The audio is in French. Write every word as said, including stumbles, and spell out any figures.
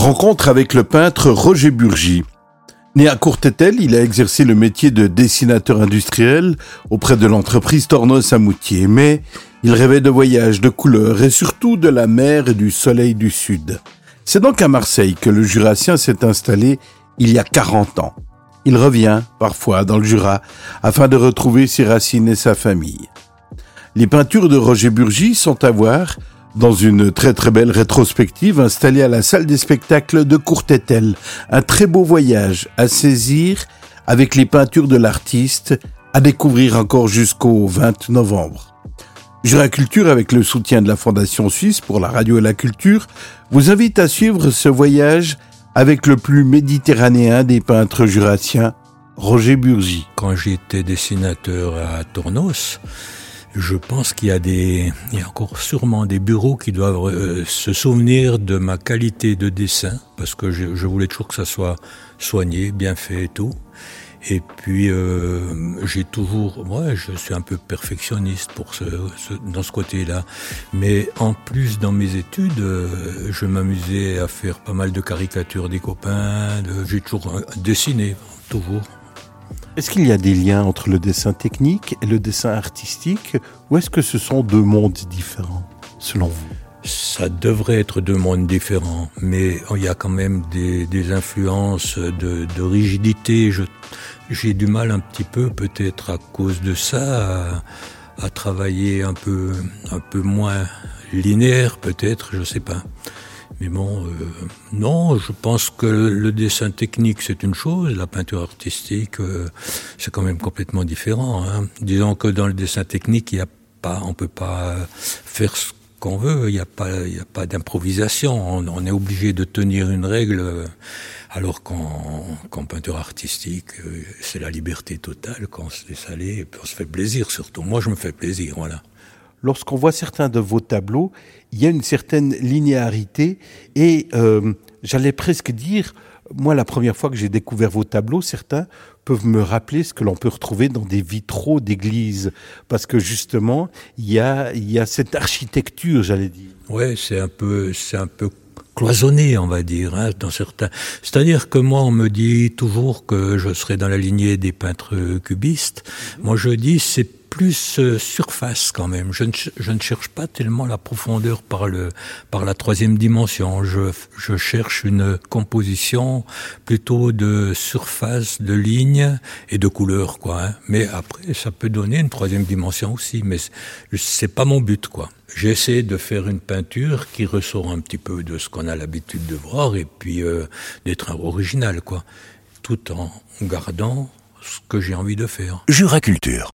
Rencontre avec le peintre Roger Burgy. Né à Courtételle, il a exercé le métier de dessinateur industriel auprès de l'entreprise Tornos à Moutier. Mais il rêvait de voyages, de couleurs et surtout de la mer et du soleil du sud. C'est donc à Marseille que le Jurassien s'est installé il y a quarante ans. Il revient parfois dans le Jura afin de retrouver ses racines et sa famille. Les peintures de Roger Burgy sont à voir dans une très très belle rétrospective installée à la salle des spectacles de Courtételle. Un très beau voyage à saisir avec les peintures de l'artiste, à découvrir encore jusqu'au vingt novembre. Jura Culture, avec le soutien de la Fondation Suisse pour la radio et la culture, vous invite à suivre ce voyage avec le plus méditerranéen des peintres jurassiens, Roger Burgy. Quand j'étais dessinateur à Tornos, je pense qu'il y a des, il y a encore sûrement des bureaux qui doivent euh, se souvenir de ma qualité de dessin, parce que je, je voulais toujours que ça soit soigné, bien fait et tout. Et puis euh, j'ai toujours, ouais, je suis un peu perfectionniste pour ce, ce dans ce côté-là. Mais en plus, dans mes études, euh, je m'amusais à faire pas mal de caricatures des copains. De, j'ai toujours dessiné, toujours. Est-ce qu'il y a des liens entre le dessin technique et le dessin artistique, ou est-ce que ce sont deux mondes différents, selon vous ? Ça devrait être deux mondes différents, mais il y a quand même des, des influences de, de rigidité. Je, j'ai du mal un petit peu, peut-être à cause de ça, à, à travailler un peu, un peu moins linéaire, peut-être, je sais pas. Mais bon, euh, non, je pense que le dessin technique, c'est une chose, la peinture artistique, euh, c'est quand même complètement différent. Hein. Disons que dans le dessin technique, il y a pas, on peut pas faire ce qu'on veut, il n'y a pas, il y a pas d'improvisation. On, on est obligé de tenir une règle, alors qu'en, qu'en peinture artistique, euh, c'est la liberté totale, quand on se laisse aller, et puis on se fait plaisir surtout. Moi, je me fais plaisir, voilà. Lorsqu'on voit certains de vos tableaux, il y a une certaine linéarité et euh, j'allais presque dire, moi la première fois que j'ai découvert vos tableaux, certains peuvent me rappeler ce que l'on peut retrouver dans des vitraux d'église, parce que justement il y a il y a cette architecture, j'allais dire. Ouais, c'est un peu c'est un peu cloisonné, on va dire, hein, dans certains. C'est-à-dire que moi, on me dit toujours que je serais dans la lignée des peintres cubistes. Mmh. Moi, je dis c'est plus euh, surface quand même. Je ne, je ne cherche pas tellement la profondeur par le par la troisième dimension. Je, je cherche une composition plutôt de surface, de lignes et de couleurs, quoi. Hein. Mais après, ça peut donner une troisième dimension aussi. Mais c'est, c'est pas mon but, quoi. J'essaie de faire une peinture qui ressort un petit peu de ce qu'on a l'habitude de voir et puis euh, d'être original, quoi. Tout en gardant ce que j'ai envie de faire. Jura Culture.